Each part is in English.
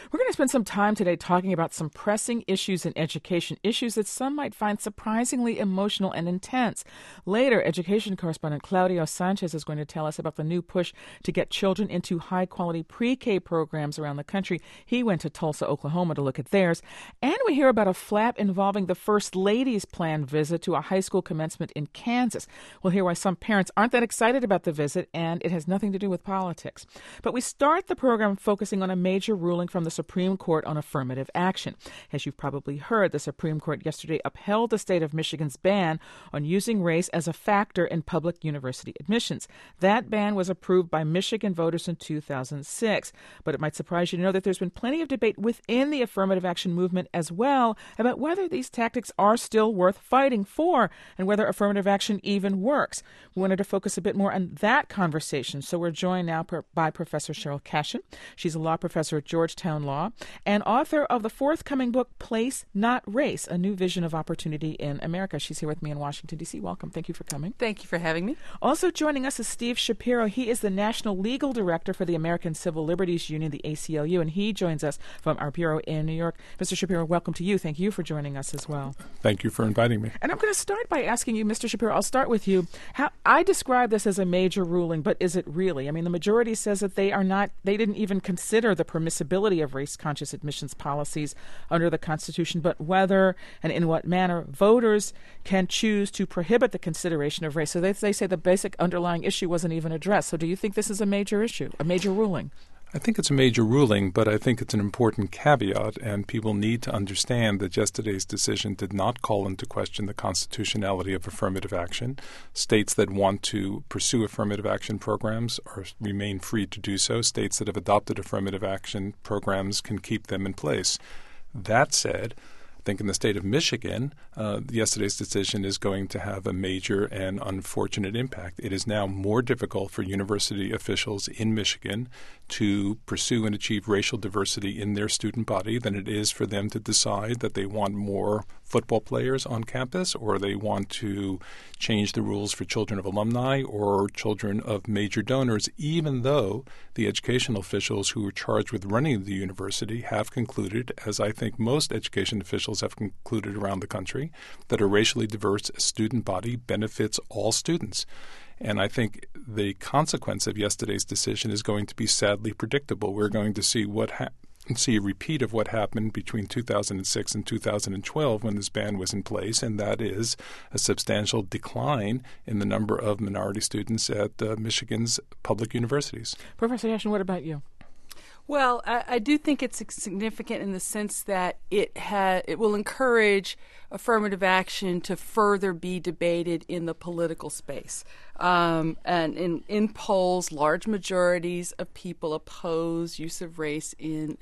We're going to spend some time today talking about some pressing issues in education, issues that some might find surprisingly emotional and intense. Later, education correspondent Claudio Sanchez is going to tell us about the new push to get children into high-quality pre-K programs around the country. He went to Tulsa, Oklahoma to look at theirs. And we hear about a flap involving the First Lady's planned visit to a high school commencement in Kansas. We'll hear why some parents aren't that excited about the visit, and it has nothing to do with politics. But we start the program focusing on a major ruling from the Supreme Court on affirmative action. As you've probably heard, the Supreme Court yesterday upheld the state of Michigan's ban on using race as a factor in public university admissions. That ban was approved by Michigan voters in 2006. But it might surprise you to know that there's been plenty of debate within the affirmative action movement as well about whether these tactics are still worth fighting for and whether affirmative action even works. We wanted to focus a bit more on that conversation, so we're joined now by Professor Cheryl Cashin. She's a law professor at Georgetown Law and author of the forthcoming book, Place, Not Race, A New Vision of Opportunity in America. She's here with me in Washington, D.C. Welcome. Thank you for coming. Thank you for having me. Also joining us is Steve Shapiro. He is the National Legal Director for the American Civil Liberties Union, the ACLU, and he joins us from our bureau in New York. Mr. Shapiro, welcome to you. Thank you for joining us as well. Thank you for inviting me. And I'm going to start by asking you, Mr. Shapiro, I'll start with you. How I describe this as a major ruling, but is it really? I mean, the majority says that they didn't even consider the permissibility of race-conscious admissions policies under the Constitution, but whether and in what manner voters can choose to prohibit the consideration of race. So they say the basic underlying issue wasn't even addressed. So do you think this is a major issue, a major ruling? I think it's a major ruling, but I think it's an important caveat, and people need to understand that yesterday's decision did not call into question the constitutionality of affirmative action. States that want to pursue affirmative action programs remain free to do so. States that have adopted affirmative action programs can keep them in place. That said, I think in the state of Michigan, yesterday's decision is going to have a major and unfortunate impact. It is now more difficult for university officials in Michigan to pursue and achieve racial diversity in their student body than it is for them to decide that they want more football players on campus, or they want to change the rules for children of alumni or children of major donors, even though the educational officials who are charged with running the university have concluded, as I think most education officials have concluded around the country, that a racially diverse student body benefits all students. And I think the consequence of yesterday's decision is going to be sadly predictable. We're going to see see a repeat of what happened between 2006 and 2012 when this ban was in place, and that is a substantial decline in the number of minority students at Michigan's public universities. Professor Cashin, what about you? Well, I do think it's significant in the sense that it will encourage affirmative action to further be debated in the political space. And in polls, large majorities of people oppose use of race in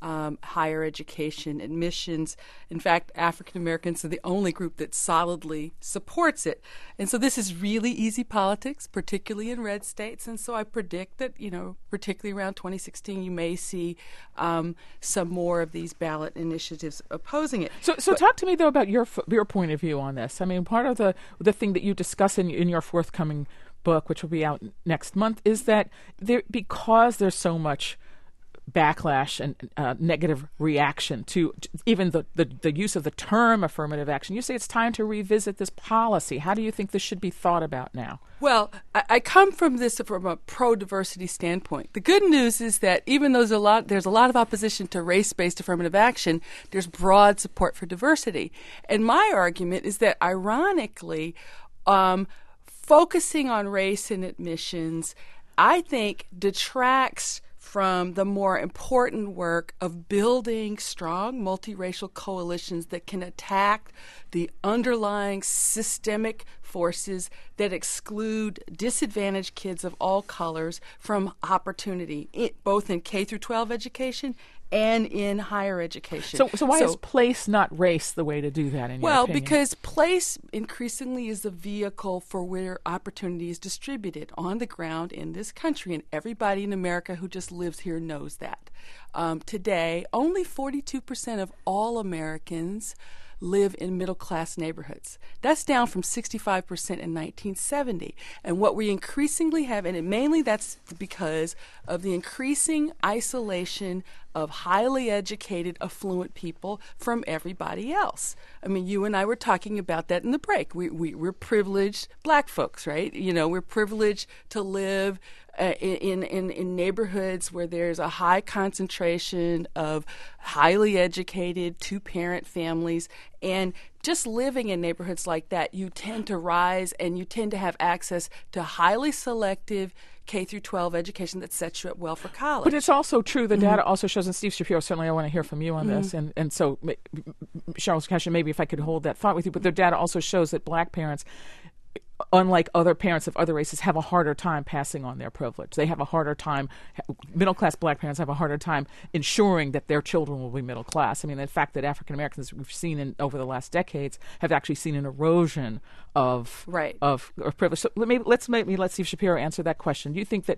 higher education admissions. In fact, African Americans are the only group that solidly supports it. And so this is really easy politics, particularly in red states. And so I predict that, particularly around 2016, you may see some more of these ballot initiatives opposing it. So talk to me, though, about your point of view on this. I mean, part of the thing that you discuss in your forthcoming book, which will be out next month, is that because there's so much backlash and negative reaction to even the use of the term affirmative action, you say it's time to revisit this policy. How do you think this should be thought about now? Well, I come from this from a pro-diversity standpoint. The good news is that even though there's a lot of opposition to race-based affirmative action, there's broad support for diversity. And my argument is that, ironically, focusing on race in admissions, I think, detracts from the more important work of building strong multiracial coalitions that can attack the underlying systemic forces that exclude disadvantaged kids of all colors from opportunity, both in K through 12 education and in higher education. So why is place, not race, the way to do that, in your opinion? Well, because place increasingly is the vehicle for where opportunity is distributed on the ground in this country, and everybody in America who just lives here knows that. Today, only 42% of all Americans live in middle-class neighborhoods. That's down from 65% in 1970. And what we increasingly have, and mainly that's because of the increasing isolation of highly educated, affluent people from everybody else. I mean, you and I were talking about that in the break. We're privileged black folks, right? You know, we're privileged to live in neighborhoods where there's a high concentration of highly educated two-parent families, and just living in neighborhoods like that, you tend to rise and you tend to have access to highly selective K through 12 education that sets you up well for college. But it's also true, the data also shows, and Steve Shapiro, certainly I want to hear from you on this, and so Cheryl Cashin, maybe if I could hold that thought with you, but the data also shows that black parents, unlike other parents of other races, have a harder time passing on their privilege. They have a harder time, middle-class black parents have a harder time ensuring that their children will be middle class. I mean, the fact that African Americans, we've seen over the last decades, have actually seen an erosion of privilege. So let Steve Shapiro answer that question. Do you think that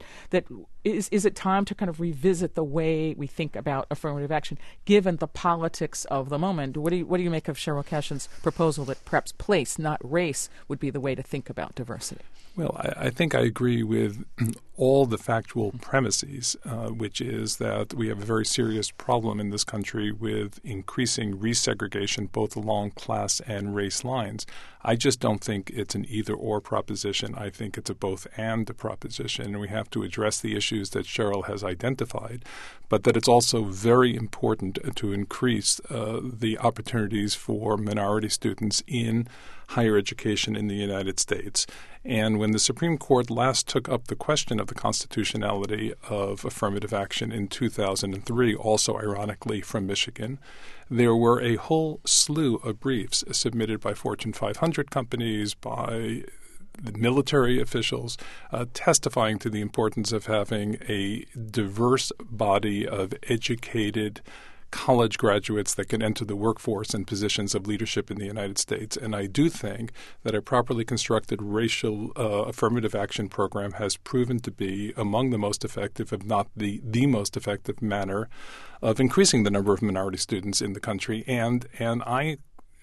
is it time to kind of revisit the way we think about affirmative action, given the politics of the moment? What do you make of Cheryl Cashin's proposal that perhaps place, not race, would be the way to think about diversity? Well, I think I agree with all the factual premises, which is that we have a very serious problem in this country with increasing resegregation both along class and race lines. I just don't think it's an either-or proposition. I think it's a both-and proposition, and we have to address the issues that Cheryl has identified, but that it's also very important to increase the opportunities for minority students in higher education in the United States. And when the Supreme Court last took up the question of the constitutionality of affirmative action in 2003, also ironically from Michigan, there were a whole slew of briefs submitted by Fortune 500 companies, by the military officials, testifying to the importance of having a diverse body of educated college graduates that can enter the workforce in positions of leadership in the United States. And I do think that a properly constructed racial affirmative action program has proven to be among the most effective, if not the most effective manner of increasing the number of minority students in the country. And I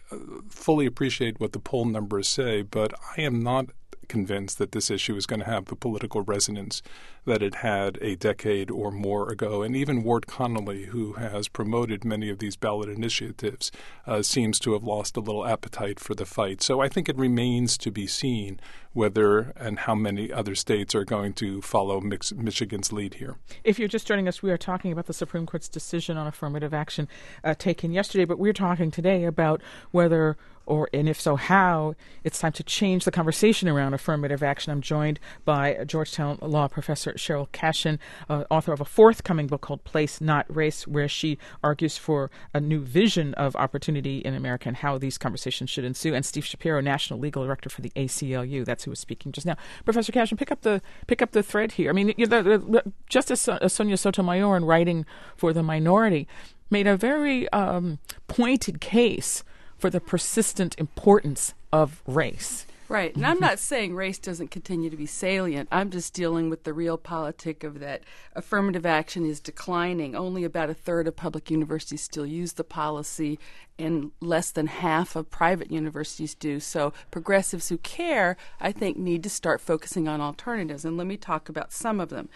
fully appreciate what the poll numbers say, but I am not convinced that this issue is going to have the political resonance that it had a decade or more ago. And even Ward Connolly, who has promoted many of these ballot initiatives, seems to have lost a little appetite for the fight. So I think it remains to be seen whether and how many other states are going to follow Michigan's lead here. If you're just joining us, we are talking about the Supreme Court's decision on affirmative action taken yesterday, but we're talking today about whether and if so, how it's time to change the conversation around affirmative action. I'm joined by Georgetown law professor Cheryl Cashin, author of a forthcoming book called Place, Not Race, where she argues for a new vision of opportunity in America and how these conversations should ensue, and Steve Shapiro, National Legal Director for the ACLU. That's who was speaking just now. Professor Cashin, pick up the thread here. I mean, Justice Sonia Sotomayor, in writing for the minority, made a very pointed case for the persistent importance of race. Right. And I'm not saying race doesn't continue to be salient. I'm just dealing with the real politic of that affirmative action is declining. Only about a third of public universities still use the policy, and less than half of private universities do. So progressives who care, I think, need to start focusing on alternatives. And let me talk about some of them.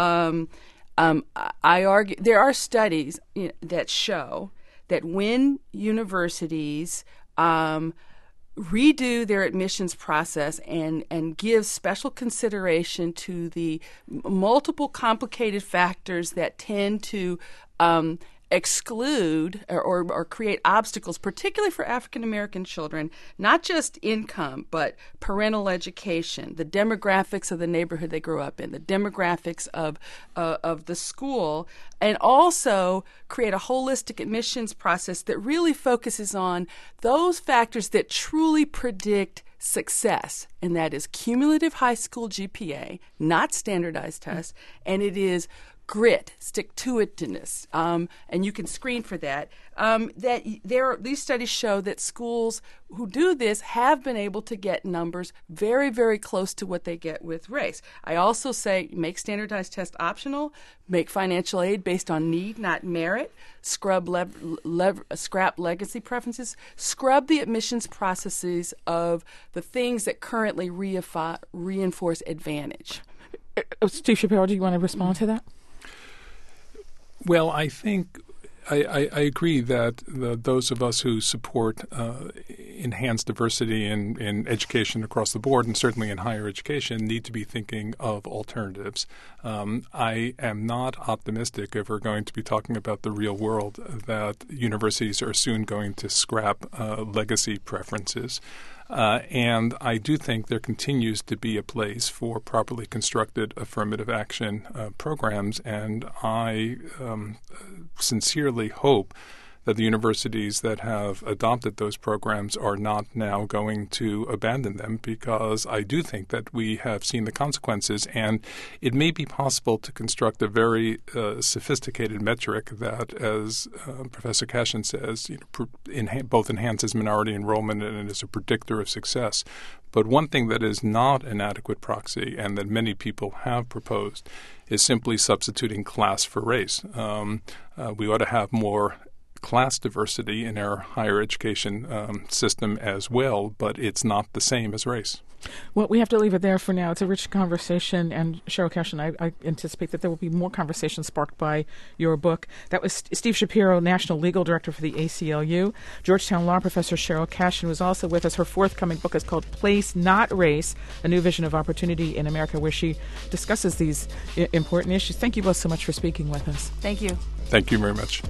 I argue there are studies that show that when universities redo their admissions process and give special consideration to the multiple complicated factors that tend to exclude or create obstacles, particularly for African American children, not just income, but parental education, the demographics of the neighborhood they grew up in, the demographics of the school, and also create a holistic admissions process that really focuses on those factors that truly predict success, and that is cumulative high school GPA, not standardized tests, and it is grit, stick-to-itiveness, and you can screen for that. These studies show that schools who do this have been able to get numbers very, very close to what they get with race. I also say make standardized tests optional, make financial aid based on need, not merit, scrap legacy preferences, scrub the admissions processes of the things that currently reinforce advantage. Steve Shapiro, do you want to respond to that? Well, I think I agree that those of us who support enhanced diversity in education across the board, and certainly in higher education, need to be thinking of alternatives. I am not optimistic if we're going to be talking about the real world that universities are soon going to scrap legacy preferences. And I do think there continues to be a place for properly constructed affirmative action programs, and I sincerely hope that the universities that have adopted those programs are not now going to abandon them, because I do think that we have seen the consequences, and it may be possible to construct a very sophisticated metric that, as Professor Cashin says, both enhances minority enrollment and is a predictor of success. But one thing that is not an adequate proxy, and that many people have proposed, is simply substituting class for race. We ought to have more class diversity in our higher education system as well, but it's not the same as race. Well, we have to leave it there for now. It's a rich conversation, and Cheryl Cashin, I anticipate that there will be more conversation sparked by your book. That was Steve Shapiro, National Legal Director for the ACLU. Georgetown Law Professor Cheryl Cashin was also with us. Her forthcoming book is called Place Not Race, A New Vision of Opportunity in America, where she discusses these important issues. Thank you both so much for speaking with us. Thank you. Thank you very much.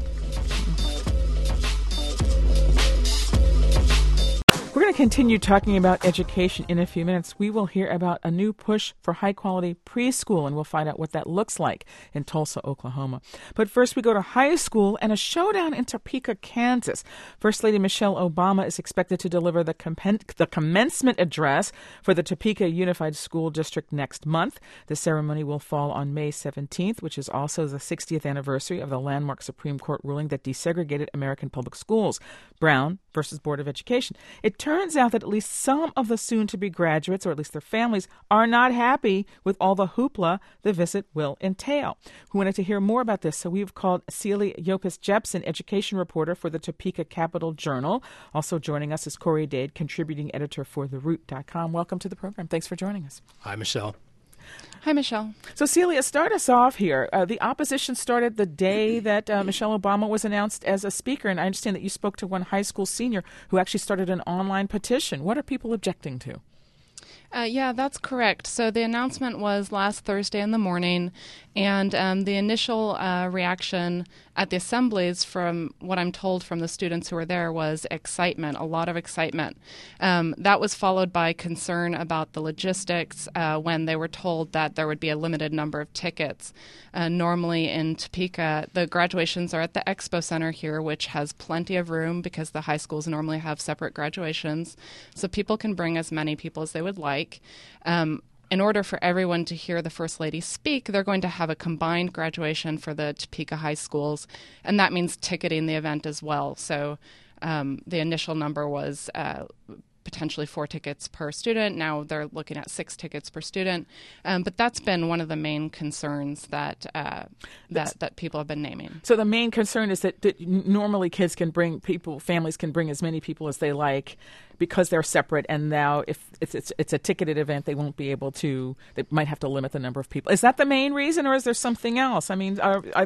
We're going to continue talking about education in a few minutes. We will hear about a new push for high-quality preschool, and we'll find out what that looks like in Tulsa, Oklahoma. But first, we go to high school and a showdown in Topeka, Kansas. First Lady Michelle Obama is expected to deliver the commencement address for the Topeka Unified School District next month. The ceremony will fall on May 17th, which is also the 60th anniversary of the landmark Supreme Court ruling that desegregated American public schools. Brown versus Board of Education. It turns out that at least some of the soon-to-be graduates, or at least their families, are not happy with all the hoopla the visit will entail. We wanted to hear more about this, so we've called Celia Yopis-Jepson, education reporter for the Topeka Capital Journal. Also joining us is Corey Dade, contributing editor for TheRoot.com. Welcome to the program. Thanks for joining us. Hi, Michelle. Hi, Michelle. So, Celia, start us off here. The opposition started the day that Michelle Obama was announced as a speaker, and I understand that you spoke to one high school senior who actually started an online petition. What are people objecting to? Yeah, that's correct. So the announcement was last Thursday in the morning, and the initial reaction at the assemblies, from what I'm told from the students who were there, was excitement, a lot of excitement. That was followed by concern about the logistics when they were told that there would be a limited number of tickets. Normally in Topeka, the graduations are at the Expo Center here, which has plenty of room because the high schools normally have separate graduations, so people can bring as many people as they would like. In order for everyone to hear the First Lady speak, they're going to have a combined graduation for the Topeka high schools, and that means ticketing the event as well. So the initial number was potentially 4 tickets per student. Now they're looking at 6 tickets per student. But that's been one of the main concerns that people have been naming. So the main concern is that normally kids can bring people, families can bring as many people as they like because they're separate. And now if it's a ticketed event, they won't be able to, they might have to limit the number of people. Is that the main reason, or is there something else? I mean,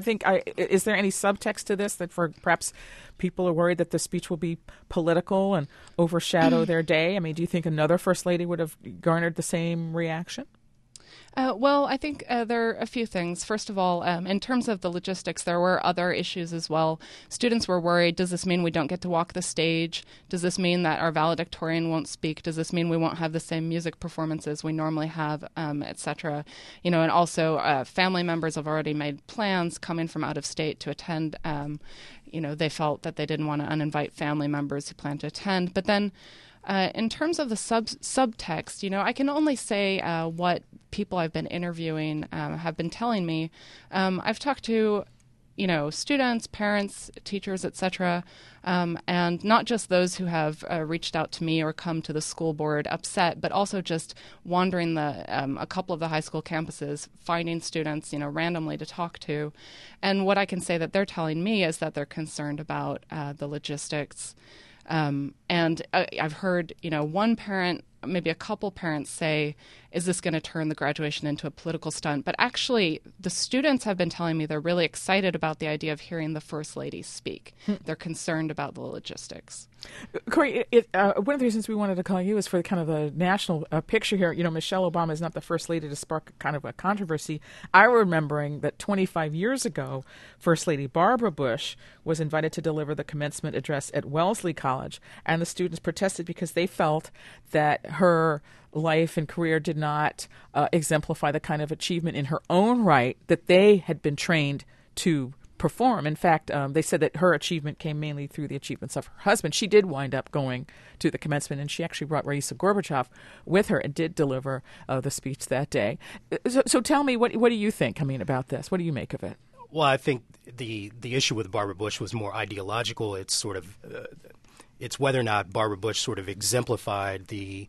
is there any subtext to this that for perhaps people are worried that the speech will be political and overshadow their day? I mean, do you think another First Lady would have garnered the same reaction? Well, I think there are a few things. First of all, in terms of the logistics, there were other issues as well. Students were worried, does this mean we don't get to walk the stage? Does this mean that our valedictorian won't speak? Does this mean we won't have the same music performances we normally have, et cetera? You know, and also family members have already made plans coming from out of state to attend. You know, they felt that they didn't want to uninvite family members who plan to attend. But then in terms of the subtext, you know, I can only say what people I've been interviewing have been telling me. I've talked to, you know, students, parents, teachers, etc., and not just those who have reached out to me or come to the school board upset, but also just wandering a couple of the high school campuses, finding students, you know, randomly to talk to. And what I can say that they're telling me is that they're concerned about the logistics. And I've heard, you know, one parent, maybe a couple parents say is this going to turn the graduation into a political stunt? But actually, the students have been telling me they're really excited about the idea of hearing the First Lady speak. They're concerned about the logistics. Corey, one of the reasons we wanted to call you is for kind of the national picture here. Michelle Obama is not the first lady to spark kind of a controversy. I remembering that 25 years ago, First Lady Barbara Bush was invited to deliver the commencement address at Wellesley College, and the students protested because they felt that her life and career did not exemplify the kind of achievement in her own right that they had been trained to perform. In fact, they said that her achievement came mainly through the achievements of her husband. She did wind up going to the commencement, and she actually brought Raisa Gorbachev with her and did deliver the speech that day. So tell me, what do you think, about this? What do you make of it? Well, I think the issue with Barbara Bush was more ideological. It's sort of it's whether or not Barbara Bush sort of exemplified the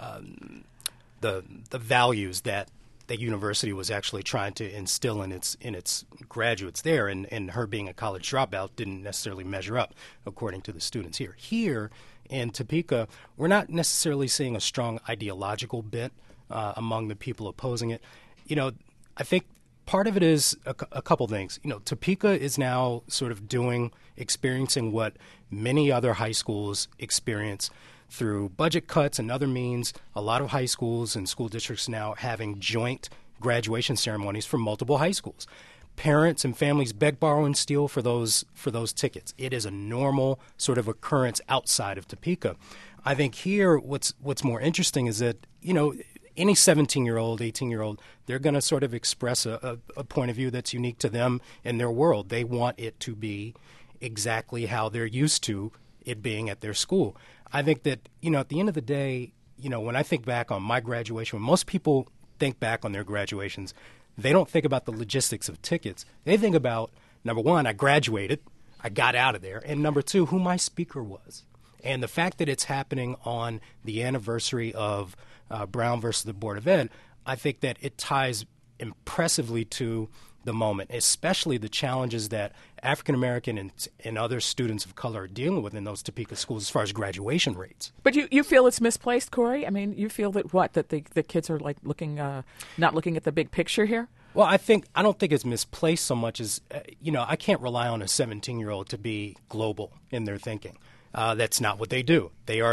values that the university was actually trying to instill in its graduates there, and her being a college dropout didn't necessarily measure up according to the students here. Here in Topeka, we're not necessarily seeing a strong ideological bent among the people opposing it. I think part of it is a couple things. Topeka is now sort of experiencing what many other high schools experience through budget cuts and other means. A lot of high schools and school districts now having joint graduation ceremonies for multiple high schools. Parents and families beg, borrow, and steal for those tickets. It is a normal sort of occurrence outside of Topeka. I think here what's more interesting is that, any 17-year-old, 18-year-old, they're going to sort of express a point of view that's unique to them in their world. They want it to be exactly how they're used to it being at their school. I think that, at the end of the day, when I think back on my graduation, when most people think back on their graduations, they don't think about the logistics of tickets. They think about, number one, I graduated, I got out of there, and number two, who my speaker was. And the fact that it's happening on the anniversary of Brown versus the Board of Ed, I think that it ties impressively to the moment, especially the challenges that African American and other students of color are dealing with in those Topeka schools as far as graduation rates. But you feel it's misplaced, Corey? You feel that that the kids are like not looking at the big picture here? Well, I don't think it's misplaced so much as I can't rely on a 17-year-old to be global in their thinking. That's not what they do.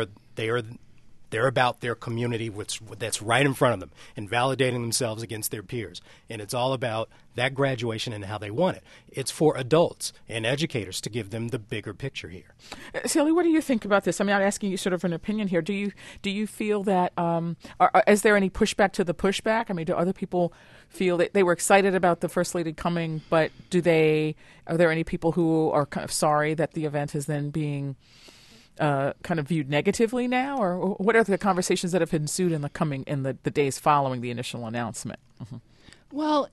They're about their community, that's right in front of them, and validating themselves against their peers. And it's all about that graduation and how they want it. It's for adults and educators to give them the bigger picture here. Sally, what do you think about this? I'm asking you sort of an opinion here. Do you feel that is there any pushback to the pushback? Do other people feel that they were excited about the First Lady coming, but are there any people who are kind of sorry that the event is then being kind of viewed negatively now, or what are the conversations that have ensued in the days following the initial announcement? Mm-hmm. Well,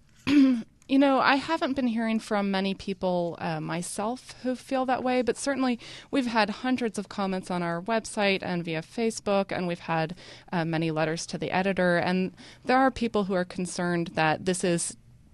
I haven't been hearing from many people myself who feel that way, but certainly we've had hundreds of comments on our website and via Facebook, and we've had many letters to the editor, and there are people who are concerned that this is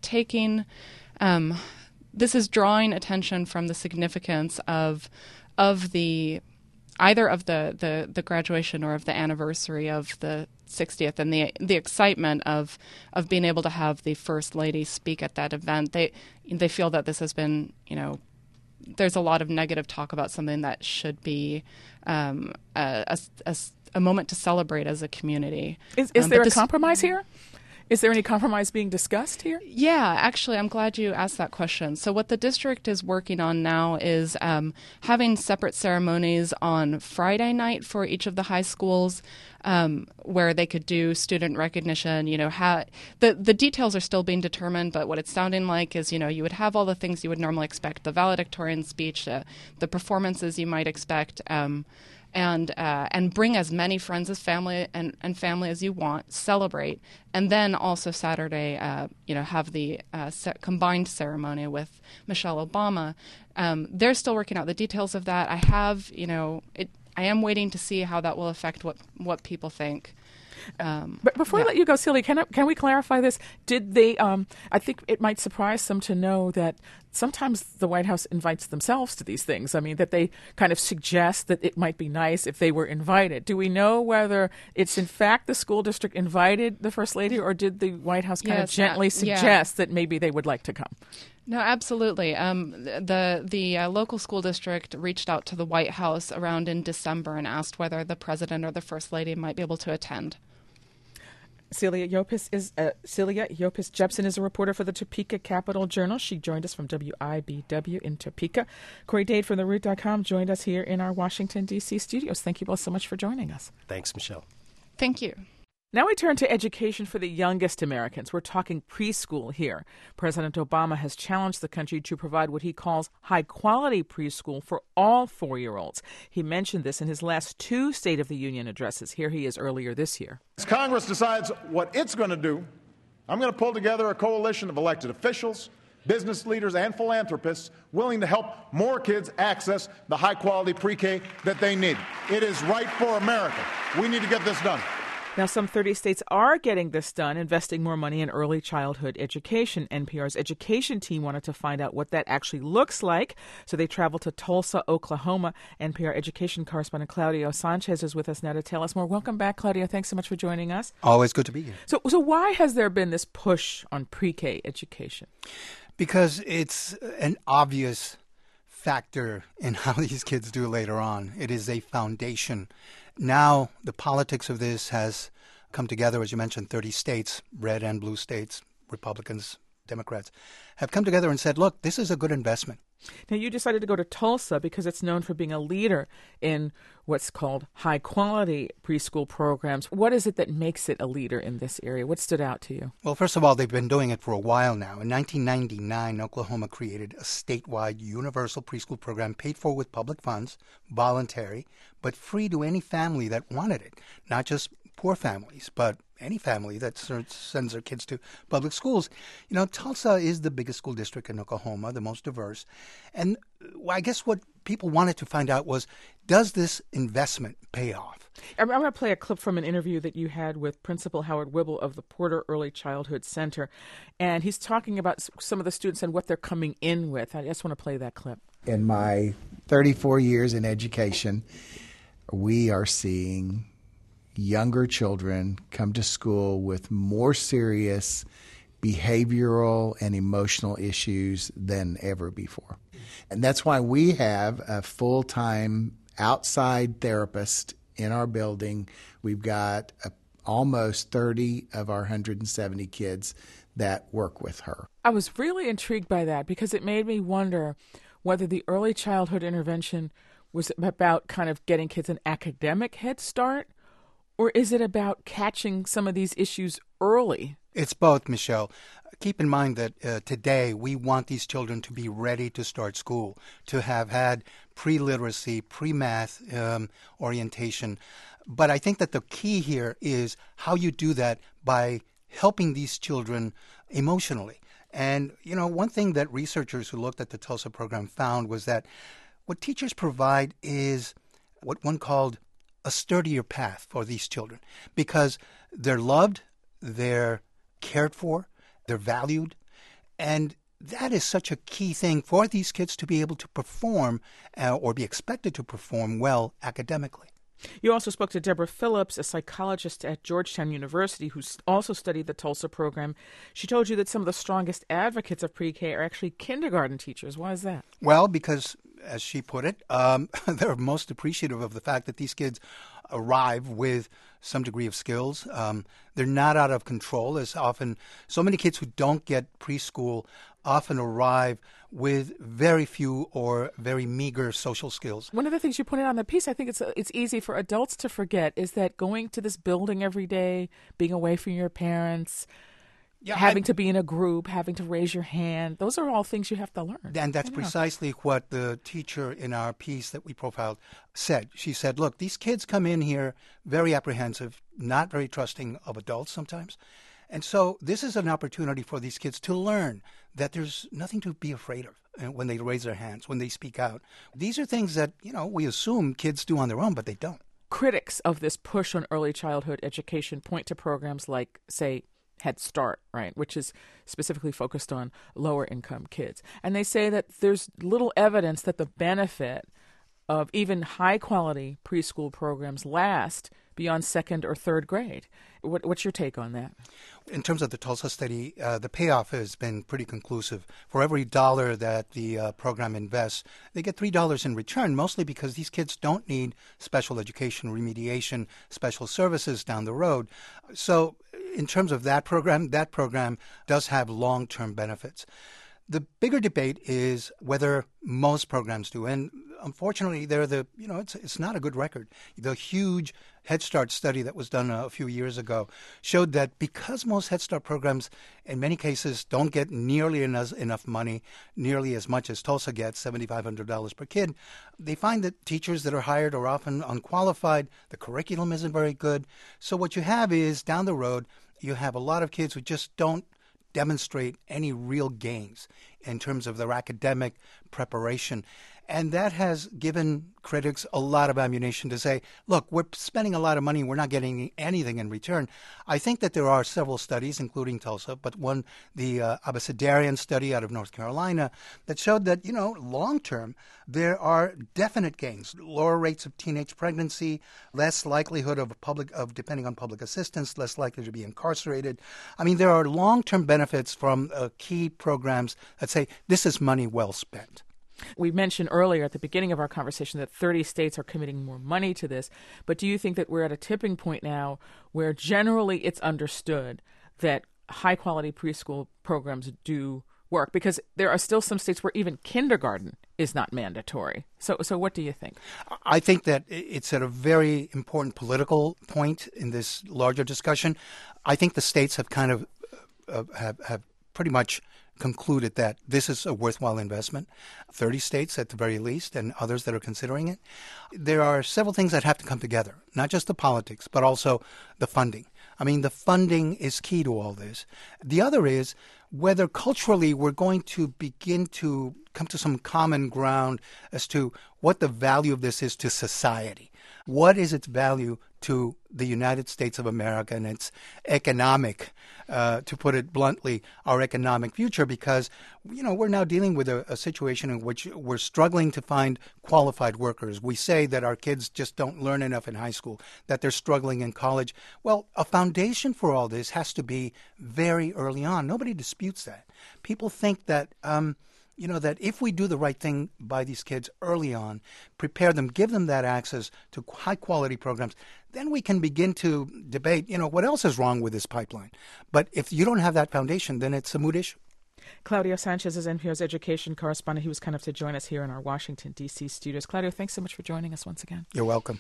drawing attention from the significance of either of the graduation or of the anniversary of the 60th and the excitement of being able to have the First Lady speak at that event. They feel that this has been, there's a lot of negative talk about something that should be a moment to celebrate as a community. Is there a compromise here? Is there any compromise being discussed here? Yeah, actually, I'm glad you asked that question. So what the district is working on now is having separate ceremonies on Friday night for each of the high schools where they could do student recognition. The details are still being determined, but what it's sounding like is, you would have all the things you would normally expect, the valedictorian speech, the performances you might expect, and bring as many friends as family and family as you want, celebrate, and then also Saturday, have the combined ceremony with Michelle Obama. They're still working out the details of that. I am waiting to see how that will affect what people think. But before I let you go, Celia, can we clarify this? Did they? I think it might surprise some to know that sometimes the White House invites themselves to these things. I mean, that they kind of suggest that it might be nice if they were invited. Do we know whether it's in fact the school district invited the First Lady, or did the White House kind of gently suggest that maybe they would like to come? No, absolutely. The local school district reached out to the White House around in December and asked whether the president or the First Lady might be able to attend. Celia Llopis Jepsen is a reporter for the Topeka Capital Journal. She joined us from WIBW in Topeka. Corey Dade from TheRoot.com joined us here in our Washington, D.C. studios. Thank you both so much for joining us. Thanks, Michelle. Thank you. Now we turn to education for the youngest Americans. We're talking preschool here. President Obama has challenged the country to provide what he calls high-quality preschool for all 4-year-olds. He mentioned this in his last 2 State of the Union addresses. Here he is earlier this year. As Congress decides what it's going to do, I'm going to pull together a coalition of elected officials, business leaders, and philanthropists willing to help more kids access the high-quality pre-K that they need. It is right for America. We need to get this done. Now, some 30 states are getting this done, investing more money in early childhood education. NPR's education team wanted to find out what that actually looks like, so they traveled to Tulsa, Oklahoma. NPR education correspondent Claudio Sanchez is with us now to tell us more. Welcome back, Claudio. Thanks so much for joining us. Always good to be here. So why has there been this push on pre-K education? Because it's an obvious factor in how these kids do later on. It is a foundation. Now, the politics of this has come together, as you mentioned, 30 states, red and blue states, Republicans, Democrats, have come together and said, look, this is a good investment. Now, you decided to go to Tulsa because it's known for being a leader in what's called high-quality preschool programs. What is it that makes it a leader in this area? What stood out to you? Well, first of all, they've been doing it for a while now. In 1999, Oklahoma created a statewide universal preschool program paid for with public funds, voluntary, but free to any family that wanted it, not just poor families, but any family that sends their kids to public schools. You know, Tulsa is the biggest school district in Oklahoma, the most diverse. And I guess what people wanted to find out was, does this investment pay off? I'm going to play a clip from an interview that you had with Principal Howard Whibble of the Porter Early Childhood Center. And he's talking about some of the students and what they're coming in with. I just want to play that clip. In my 34 years in education, we are seeing younger children come to school with more serious behavioral and emotional issues than ever before. And that's why we have a full-time outside therapist in our building. We've got almost 30 of our 170 kids that work with her. I was really intrigued by that because it made me wonder whether the early childhood intervention was about kind of getting kids an academic head start, or is it about catching some of these issues early? It's both, Michelle. Keep in mind that today we want these children to be ready to start school, to have had pre-literacy, pre-math orientation. But I think that the key here is how you do that by helping these children emotionally. And, you know, one thing that researchers who looked at the Tulsa program found was that what teachers provide is what one called a sturdier path for these children, because they're loved, they're cared for, they're valued, and that is such a key thing for these kids to be able to perform or be expected to perform well academically. You also spoke to Deborah Phillips, a psychologist at Georgetown University who also studied the Tulsa program. She told you that some of the strongest advocates of pre-K are actually kindergarten teachers. Why is that? Well, because, as she put it, they're most appreciative of the fact that these kids arrive with some degree of skills. They're not out of control. As often, so many kids who don't get preschool often arrive with very few or very meager social skills. One of the things you pointed out in the piece, I think it's easy for adults to forget, is that going to this building every day, being away from your parents, having to be in a group, having to raise your hand, those are all things you have to learn. And that's precisely what the teacher in our piece that we profiled said. She said, look, these kids come in here very apprehensive, not very trusting of adults sometimes. And so this is an opportunity for these kids to learn that there's nothing to be afraid of when they raise their hands, when they speak out. These are things that, you know, we assume kids do on their own, but they don't. critics of this push on early childhood education point to programs like, say, Head Start, right, which is specifically focused on lower income kids. And they say that there's little evidence that the benefit of even high quality preschool programs last beyond second or third grade. What's your take on that? In terms of the Tulsa study, the payoff has been pretty conclusive. For every dollar that the program invests, they get $3 in return, mostly because these kids don't need special education, remediation, special services down the road. So in terms of that program does have long-term benefits. The bigger debate is whether most programs do. And unfortunately, it's not a good record. The huge Head Start study that was done a few years ago showed that because most Head Start programs in many cases don't get nearly enough money, nearly as much as Tulsa gets, $7,500 per kid, they find that teachers that are hired are often unqualified, the curriculum isn't very good. So what you have is, down the road, you have a lot of kids who just don't demonstrate any real gains in terms of their academic preparation. And that has given critics a lot of ammunition to say, look, we're spending a lot of money, we're not getting anything in return. I think that there are several studies, including Tulsa, but one, the Abecedarian study out of North Carolina, that showed that, long term, there are definite gains. Lower rates of teenage pregnancy, less likelihood of depending on public assistance, less likely to be incarcerated. I mean, there are long-term benefits from key programs that say this is money well spent. We mentioned earlier at the beginning of our conversation that 30 states are committing more money to this, but do you think that we're at a tipping point now where generally it's understood that high-quality preschool programs do work? Because there are still some states where even kindergarten is not mandatory. So what do you think? I think that it's at a very important political point in this larger discussion. I think the states have kind of have pretty much concluded that this is a worthwhile investment. 30 states at the very least, and others that are considering it. There are several things that have to come together, not just the politics, but also the funding. I mean, the funding is key to all this. The other is whether culturally we're going to begin to come to some common ground as to what the value of this is to society. What is its value to the United States of America and its economic, to put it bluntly, our economic future? Because, we're now dealing with a situation in which we're struggling to find qualified workers. We say that our kids just don't learn enough in high school, that they're struggling in college. Well, a foundation for all this has to be very early on. Nobody disputes that. People think that that if we do the right thing by these kids early on, prepare them, give them that access to high-quality programs, then we can begin to debate, what else is wrong with this pipeline. But if you don't have that foundation, then it's a moot issue. Claudio Sanchez is NPR's education correspondent. He was kind enough to join us here in our Washington, D.C. studios. Claudio, thanks so much for joining us once again. You're welcome.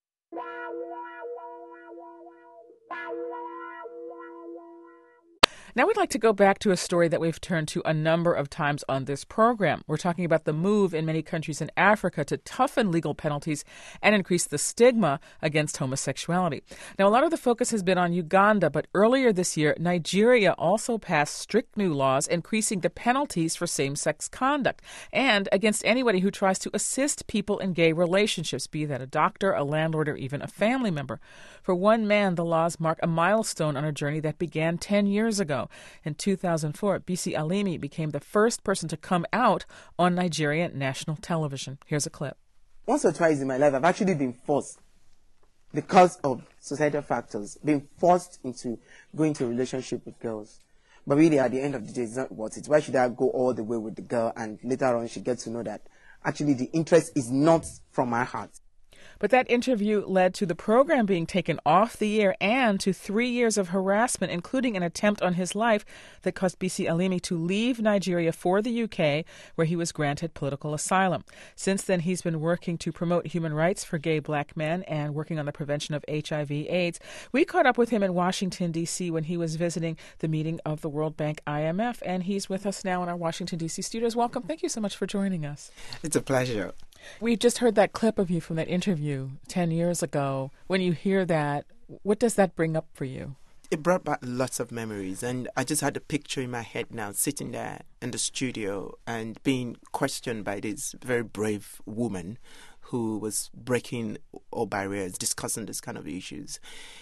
Now we'd like to go back to a story that we've turned to a number of times on this program. We're talking about the move in many countries in Africa to toughen legal penalties and increase the stigma against homosexuality. Now, a lot of the focus has been on Uganda, but earlier this year, Nigeria also passed strict new laws increasing the penalties for same-sex conduct and against anybody who tries to assist people in gay relationships, be that a doctor, a landlord, or even a family member. For one man, the laws mark a milestone on a journey that began 10 years ago. In 2004, Bisi Alimi became the first person to come out on Nigerian national television. Here's a clip. Once or twice in my life, I've actually been forced, because of societal factors, been forced into going to a relationship with girls. But really, at the end of the day, it's not worth it. Why should I go all the way with the girl and later on she gets to know that actually the interest is not from my heart? But that interview led to the program being taken off the air and to 3 years of harassment, including an attempt on his life that caused Bisi Alimi to leave Nigeria for the UK, where he was granted political asylum. Since then, he's been working to promote human rights for gay black men and working on the prevention of HIV/AIDS. We caught up with him in Washington, D.C. when he was visiting the meeting of the World Bank IMF, and he's with us now in our Washington, D.C. studios. Welcome. Thank you so much for joining us. It's a pleasure. We just heard that clip of you from that interview 10 years ago. When you hear that, what does that bring up for you? It brought back lots of memories, and I just had a picture in my head now, sitting there in the studio and being questioned by this very brave woman who was breaking all barriers, discussing this kind of issues.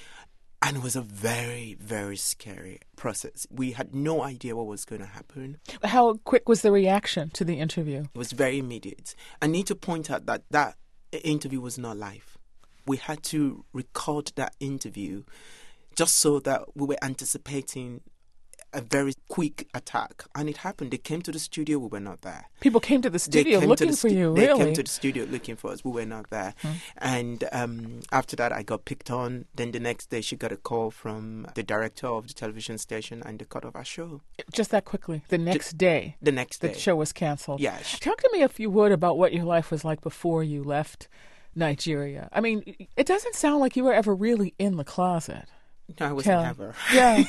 And it was a very, very scary process. We had no idea what was going to happen. How quick was the reaction to the interview? It was very immediate. I need to point out that that interview was not live. We had to record that interview just so that we were anticipating a very quick attack. And it happened. They came to the studio. We were not there. People came to the studio looking for you, really? They came to the studio looking for us. We were not there. And after that, I got picked on. Then the next day, she got a call from the director of the television station and the cut off our show. Just that quickly? The next day? The next day. The show was canceled? Yes. Talk to me, if you would, about what your life was like before you left Nigeria. I mean, it doesn't sound like you were ever really in the closet. No, I was never. Yeah.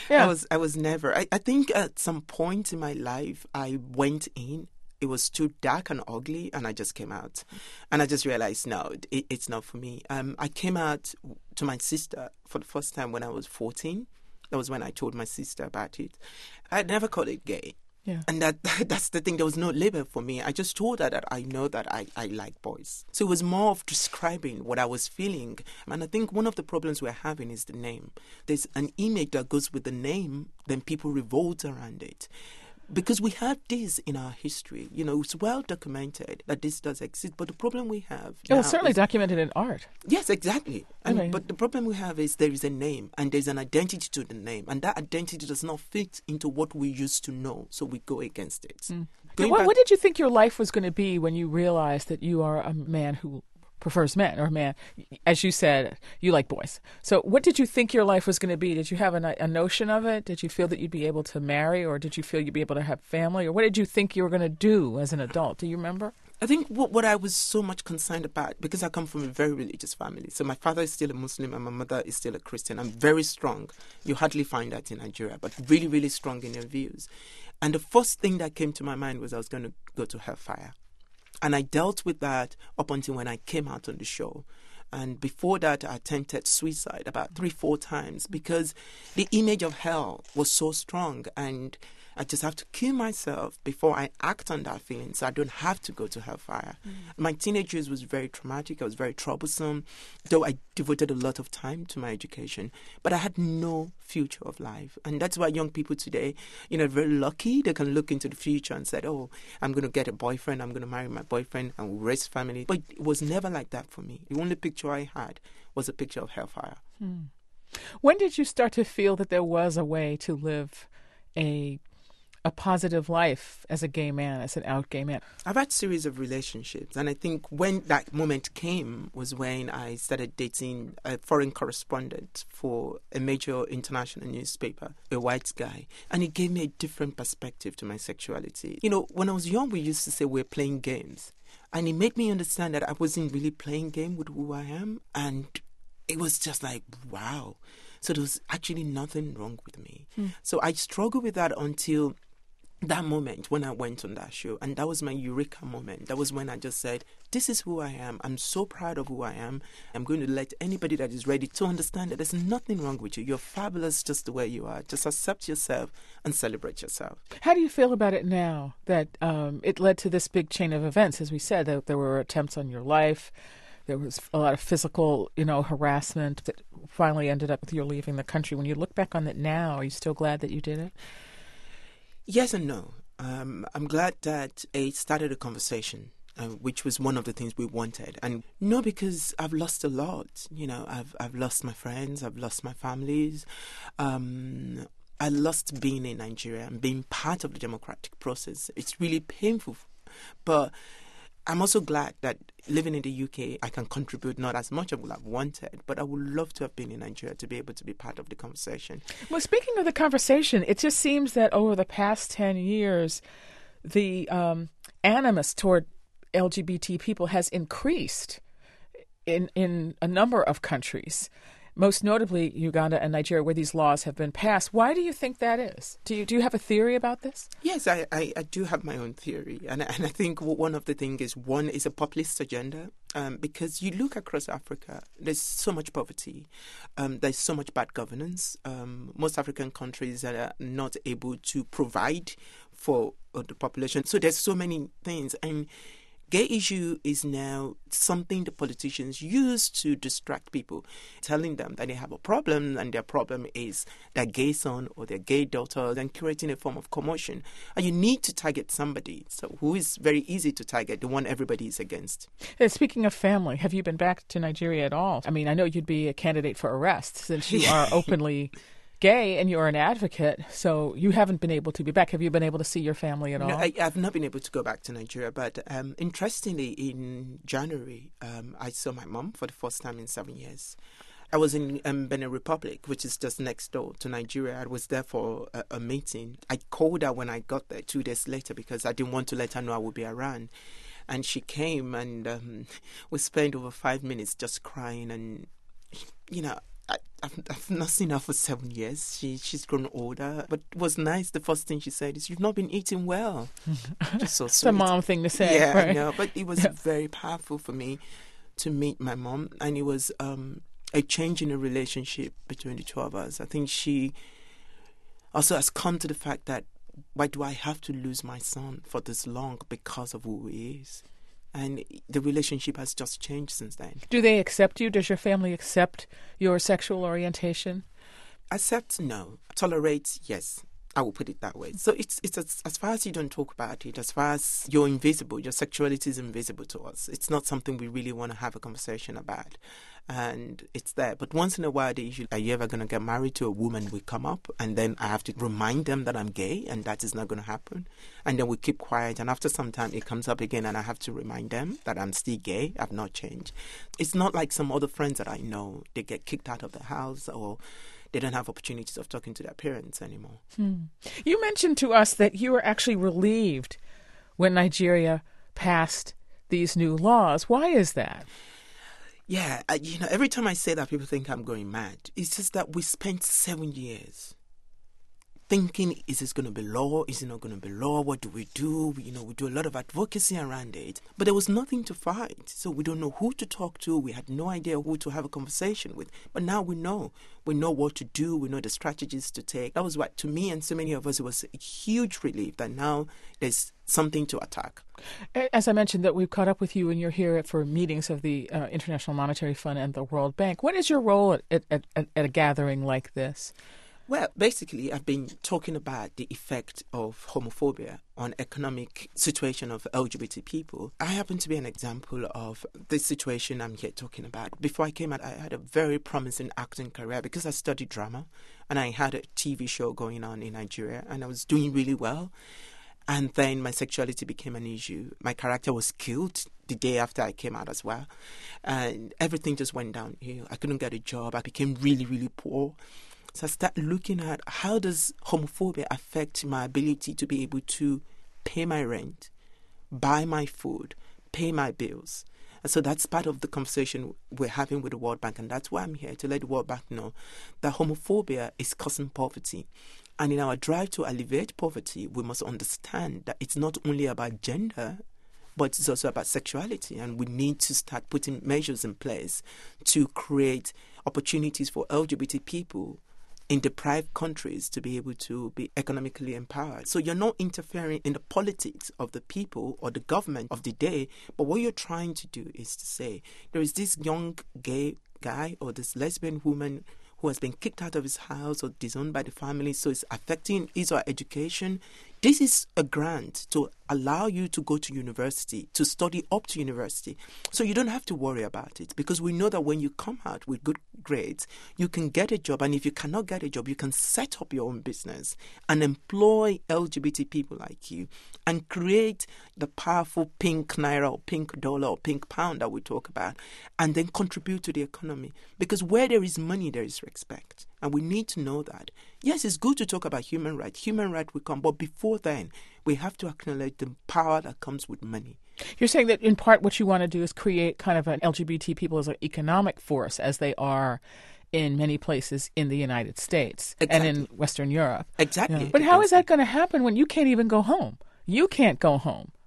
I was never. I think at some point in my life, I went in. It was too dark and ugly, and I just came out. And I just realized, no, it's not for me. I came out to my sister for the first time when I was 14. That was when I told my sister about it. I never called it gay. Yeah. And that's the thing. There was no label for me. I just told her that I know that I like boys. So it was more of describing what I was feeling. And I think one of the problems we're having is the name. There's an image that goes with the name, then people revolt around it. Because we have this in our history. You know, it's well documented that this does exist. But the problem we have... It was certainly documented in art. Yes, exactly. But the problem we have is there is a name and there's an identity to the name. And that identity does not fit into what we used to know. So we go against it. What did you think your life was going to be when you realized that you are a man who prefers men, or a man, as you said, you like boys? So what did you think your life was going to be? Did you have a notion of it? Did you feel that you'd be able to marry, or did you feel you'd be able to have family? Or what did you think you were going to do as an adult? Do you remember? I think what I was so much concerned about, because I come from a very religious family. So my father is still a Muslim and my mother is still a Christian. I'm very strong. You hardly find that in Nigeria, but really, really strong in their views. And the first thing that came to my mind was I was going to go to hellfire. And I dealt with that up until when I came out on the show. And before that, I attempted suicide about 3-4 times because the image of hell was so strong. And I just have to kill myself before I act on that feeling so I don't have to go to hellfire. My teenage years was very traumatic. I was very troublesome, though I devoted a lot of time to my education. But I had no future of life. And that's why young people today, you know, very lucky. They can look into the future and say, oh, I'm going to get a boyfriend. I'm going to marry my boyfriend and we'll raise family. But it was never like that for me. The only picture I had was a picture of hellfire. When did you start to feel that there was a way to live a positive life as a gay man, as an out gay man? I've had a series of relationships, and I think when that moment came was when I started dating a foreign correspondent for a major international newspaper, a white guy, and it gave me a different perspective to my sexuality. You know, when I was young, we used to say we're playing games, and it made me understand that I wasn't really playing game with who I am, and it was just like, wow. So there was actually nothing wrong with me. So I struggled with that until that moment when I went on that show, and that was my eureka moment. That was when I just said, this is who I am. I'm so proud of who I am. I'm going to let anybody that is ready to understand that there's nothing wrong with you. You're fabulous just the way you are. Just accept yourself and celebrate yourself. How do you feel about it now that it led to this big chain of events? As we said, that there were attempts on your life. There was a lot of physical, harassment that finally ended up with your leaving the country. When you look back on it now, are you still glad that you did it? Yes and no. I'm glad that it started a conversation, which was one of the things we wanted. And no, because I've lost a lot. I've lost my friends, I've lost my families. I lost being in Nigeria and being part of the democratic process. It's really painful. But I'm also glad that living in the UK, I can contribute not as much as I would have wanted, but I would love to have been in Nigeria to be able to be part of the conversation. Well, speaking of the conversation, it just seems that over the past 10 years, the animus toward LGBT people has increased in a number of countries, most notably Uganda and Nigeria, where these laws have been passed. Why do you think that is? Do you have a theory about this? Yes, I do have my own theory. And I think one of the things is, one is a populist agenda, because you look across Africa, there's so much poverty, there's so much bad governance. Most African countries are not able to provide for the population. So there's so many things. And Gay issue is now something the politicians use to distract people, telling them that they have a problem and their problem is their gay son or their gay daughter, and creating a form of commotion. And you need to target somebody. So who is very easy to target? The one everybody is against. Speaking of family, have you been back to Nigeria at all? I mean, I know you'd be a candidate for arrest since you are openly gay and you're an advocate, so you haven't been able to be back. Have you been able to see your family at all? No, I've not been able to go back to Nigeria, but interestingly, in January, I saw my mom for the first time in 7 years. I was in Benin Republic, which is just next door to Nigeria. I was there for a meeting. I called her when I got there 2 days later because I didn't want to let her know I would be around. And she came and we spent over 5 minutes just crying. And, you know, I've not seen her for 7 years. She's grown older. But it was nice. The first thing she said is, "You've not been eating well." Just so It's sweet. a mom thing to say. Yeah, right? I know. But it was very powerful for me to meet my mom. And it was a change in the relationship between the two of us. I think she also has come to the fact that, why do I have to lose my son for this long because of who he is? And the relationship has just changed since then. Do they accept you? Does your family accept your sexual orientation? Accept, no. Tolerate, yes. I will put it that way. So it's as far as you don't talk about it, as far as you're invisible, your sexuality is invisible to us. It's not something we really want to have a conversation about. And it's there. But once in a while, the issue, are you ever going to get married to a woman? We come up, and then I have to remind them that I'm gay, and that is not going to happen. And then we keep quiet, and after some time, it comes up again, and I have to remind them that I'm still gay. I've not changed. It's not like some other friends that I know. They get kicked out of the house, or they don't have opportunities of talking to their parents anymore. You mentioned to us that you were actually relieved when Nigeria passed these new laws. Why is that? Yeah, every time I say that, people think I'm going mad. It's just that we spent 7 years thinking, is this going to be law? Is it not going to be law? What do we do? We do a lot of advocacy around it. But there was nothing to fight. So we don't know who to talk to. We had no idea who to have a conversation with. But now we know. We know what to do. We know the strategies to take. That was what, to me and so many of us, it was a huge relief that now there's something to attack. As I mentioned, that we've caught up with you and you're here for meetings of the International Monetary Fund and the World Bank. What is your role at a gathering like this? Well, basically, I've been talking about the effect of homophobia on economic situation of LGBT people. I happen to be an example of the situation I'm here talking about. Before I came out, I had a very promising acting career because I studied drama, and I had a TV show going on in Nigeria, and I was doing really well. And then my sexuality became an issue. My character was killed the day after I came out as well. And everything just went downhill. I couldn't get a job. I became really, really poor. So I started looking at how does homophobia affect my ability to be able to pay my rent, buy my food, pay my bills. And so that's part of the conversation we're having with the World Bank. And that's why I'm here, to let the World Bank know that homophobia is causing poverty. And in our drive to alleviate poverty, we must understand that it's not only about gender, but it's also about sexuality. And we need to start putting measures in place to create opportunities for LGBT people in deprived countries to be able to be economically empowered. So you're not interfering in the politics of the people or the government of the day, but what you're trying to do is to say, there is this young gay guy or this lesbian woman who has been kicked out of his house or disowned by the family, so it's affecting his or her education. This is a grant to allow you to go to university, to study up to university. So you don't have to worry about it, because we know that when you come out with good grades, you can get a job. And if you cannot get a job, you can set up your own business and employ LGBT people like you and create the powerful pink naira or pink dollar or pink pound that we talk about, and then contribute to the economy. Because where there is money, there is respect. And we need to know that. Yes, it's good to talk about human rights. Human rights will come. But before then, we have to acknowledge the power that comes with money. You're saying that in part what you want to do is create kind of an LGBT people as an economic force, as they are in many places in the United States and in Western Europe. Exactly. But how is that going to happen when you can't even go home? You can't go home.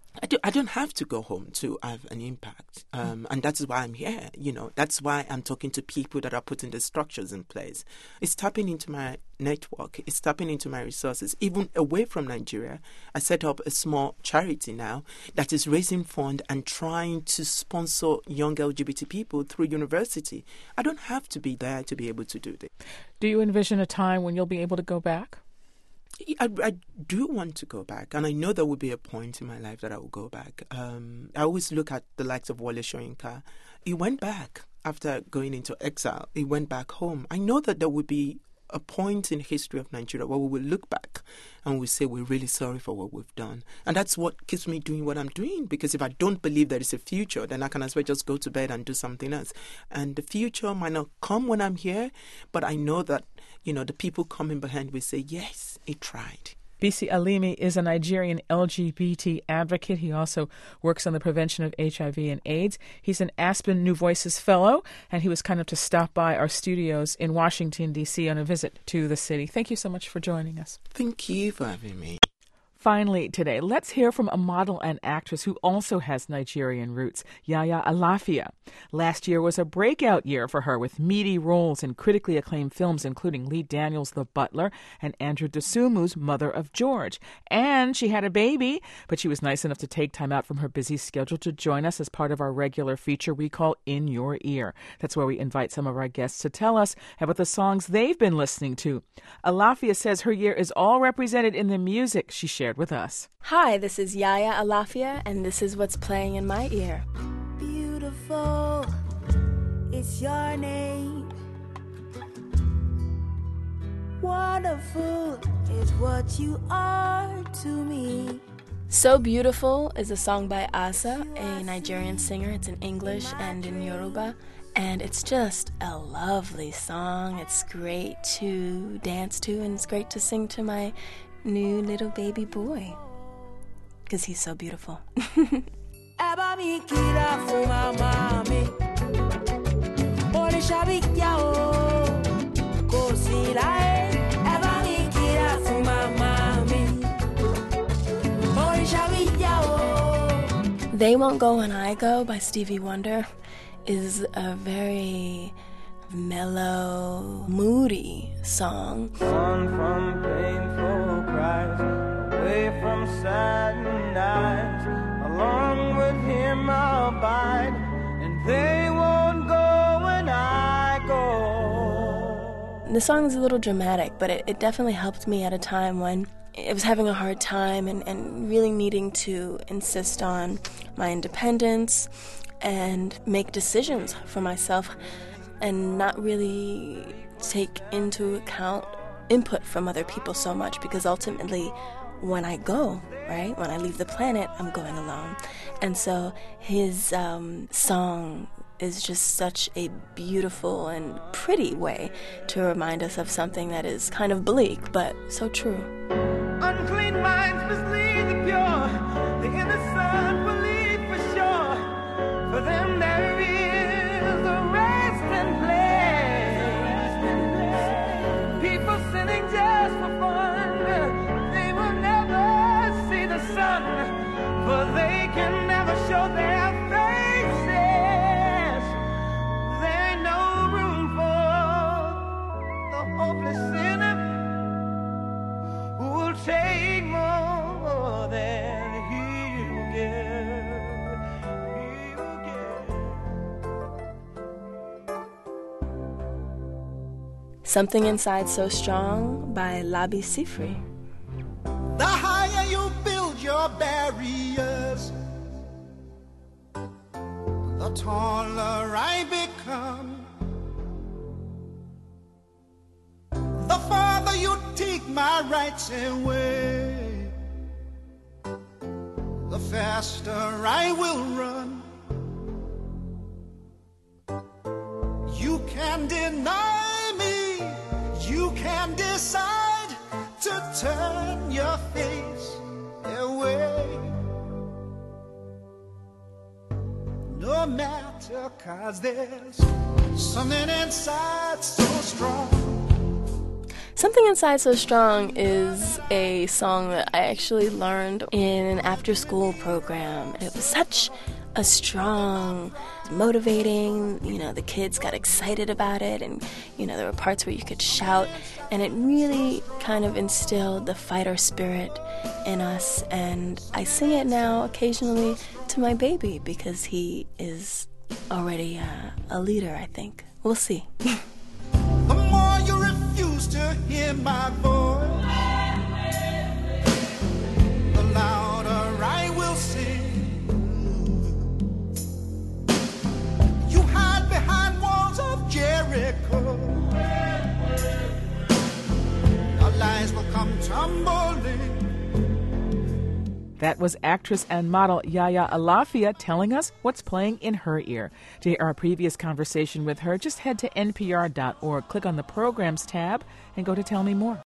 I don't have to go home to have an impact. And that's why I'm here. That's why I'm talking to people that are putting the structures in place. It's tapping into my network. It's tapping into my resources. Even away from Nigeria, I set up a small charity now that is raising funds and trying to sponsor young LGBT people through university. I don't have to be there to be able to do this. Do you envision a time when you'll be able to go back? I do want to go back, and I know there will be a point in my life that I will go back. I always look at the likes of Wole Soyinka. He went back after going into exile. He went back home. I know that there will be a point in history of Nigeria where we will look back and we say we're really sorry for what we've done. And that's what keeps me doing what I'm doing, because if I don't believe there is a future, then I can as well just go to bed and do something else. And the future might not come when I'm here, but I know that, the people coming behind will say, yes, he tried. Bisi Alimi is a Nigerian LGBT advocate. He also works on the prevention of HIV and AIDS. He's an Aspen New Voices Fellow, and he was kind enough to stop by our studios in Washington, D.C. on a visit to the city. Thank you so much for joining us. Thank you for having me. Finally, today, let's hear from a model and actress who also has Nigerian roots, Yaya Alafia. Last year was a breakout year for her with meaty roles in critically acclaimed films, including Lee Daniels' The Butler and Andrew Dosumu's Mother of George. And she had a baby, but she was nice enough to take time out from her busy schedule to join us as part of our regular feature we call In Your Ear. That's where we invite some of our guests to tell us about the songs they've been listening to. Alafia says her year is all represented in the music she shared with us. Hi, this is Yaya Alafia, and this is what's playing in my ear. Beautiful, it's your name. Wonderful is what you are to me. So Beautiful is a song by Asa, a Nigerian singer. It's in English and in Yoruba. And it's just a lovely song. It's great to dance to, and it's great to sing to my new little baby boy, because he's so beautiful. They Won't Go When I Go by Stevie Wonder is a very mellow, moody song. Run from painful cries, away from saddened eyes. Along with him I'll abide, and they won't go when I go. The song is a little dramatic, but it definitely helped me at a time when I was having a hard time and really needing to insist on my independence and make decisions for myself and not really take into account input from other people so much, because ultimately when I go, right, when I leave the planet, I'm going alone. And so his song is just such a beautiful and pretty way to remind us of something that is kind of bleak, but so true. Unclean minds mislead the pure, the innocent believe for sure. For them there is a rest and play. People sinning just for fun, they will never see the sun, for they can never show their faces. There ain't no room for the hopeless sinner who will take more than he will give. He will give. Something Inside So Strong by Labi Siffre. The higher you build your barriers, the taller I become. The farther you take my rights away, the faster I will run. You can deny me, you can decide to turn your face away. No matter, 'cause there's something inside so strong. Something Inside So Strong is a song that I actually learned in an after-school program. It was such a strong, motivating, the kids got excited about it, and, there were parts where you could shout, and it really kind of instilled the fighter spirit in us, and I sing it now occasionally to my baby because he is already a leader, I think. We'll see. The more you refuse to hear my voice, the louder I will sing. You hide behind walls of Jericho. Your lies will come tumbling. That was actress and model Yaya Alafia telling us what's playing in her ear. To hear our previous conversation with her, just head to npr.org, click on the Programs tab, and go to Tell Me More.